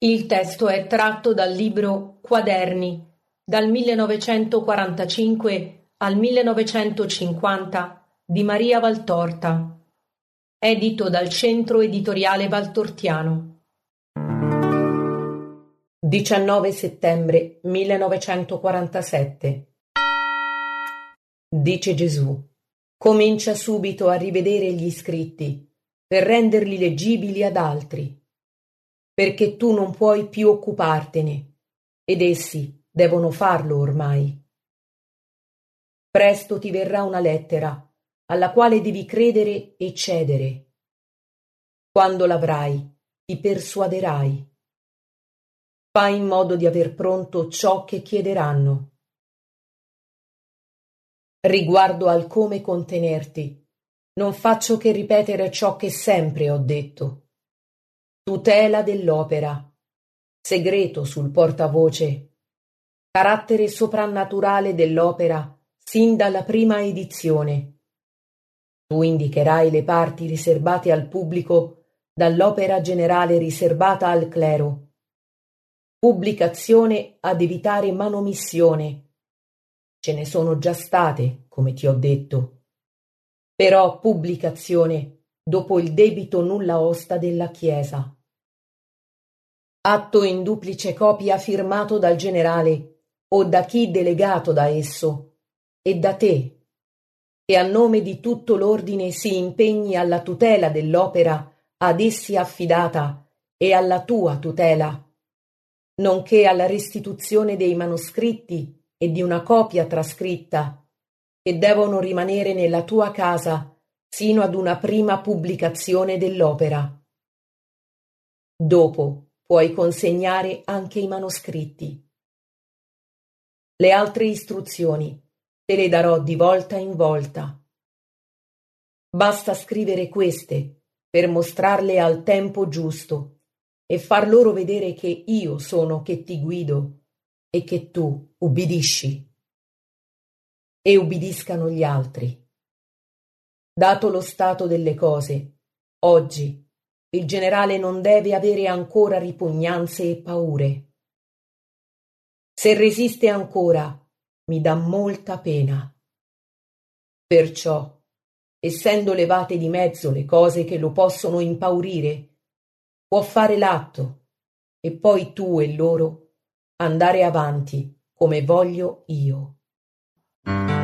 Il testo è tratto dal libro Quaderni, dal 1945 al 1950 di Maria Valtorta, edito dal Centro Editoriale Valtortiano. 19 settembre 1947. Dice Gesù: comincia subito a rivedere gli scritti per renderli leggibili ad altri, perché tu non puoi più occupartene, ed essi devono farlo ormai. Presto ti verrà una lettera, alla quale devi credere e cedere. Quando l'avrai, ti persuaderai. Fai in modo di aver pronto ciò che chiederanno. Riguardo al come contenerti, non faccio che ripetere ciò che sempre ho detto. Tutela dell'opera, segreto sul portavoce, carattere soprannaturale dell'opera sin dalla prima edizione. Tu indicherai le parti riservate al pubblico dall'opera generale riservata al clero. Pubblicazione ad evitare manomissione. Ce ne sono già state, come ti ho detto. Però pubblicazione dopo il debito nulla osta della Chiesa. Atto in duplice copia firmato dal generale o da chi delegato da esso e da te, che a nome di tutto l'ordine si impegni alla tutela dell'opera ad essi affidata e alla tua tutela, nonché alla restituzione dei manoscritti e di una copia trascritta, che devono rimanere nella tua casa sino ad una prima pubblicazione dell'opera. Dopo puoi consegnare anche i manoscritti. Le altre istruzioni te le darò di volta in volta. Basta scrivere queste per mostrarle al tempo giusto e far loro vedere che io sono che ti guido e che tu ubbidisci. E ubbidiscano gli altri. Dato lo stato delle cose, oggi il generale non deve avere ancora ripugnanze e paure. Se resiste ancora, mi dà molta pena. Perciò, essendo levate di mezzo le cose che lo possono impaurire, può fare l'atto e poi tu e loro andare avanti come voglio io.